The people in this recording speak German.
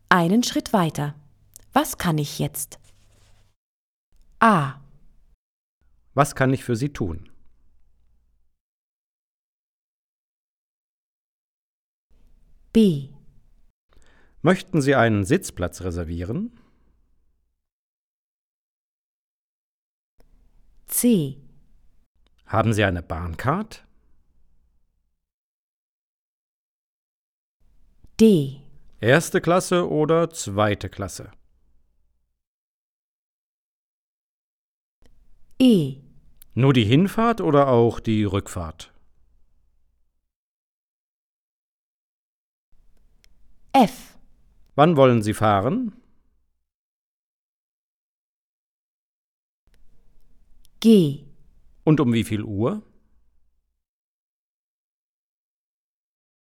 Einen Schritt weiter. Was kann ich jetzt? A. Was kann ich für Sie tun? B. Möchten Sie einen Sitzplatz reservieren? C. Haben Sie eine Bahncard? D. Erste Klasse oder zweite Klasse? E. Nur die Hinfahrt oder auch die Rückfahrt? F. Wann wollen Sie fahren? G. Und um wie viel Uhr?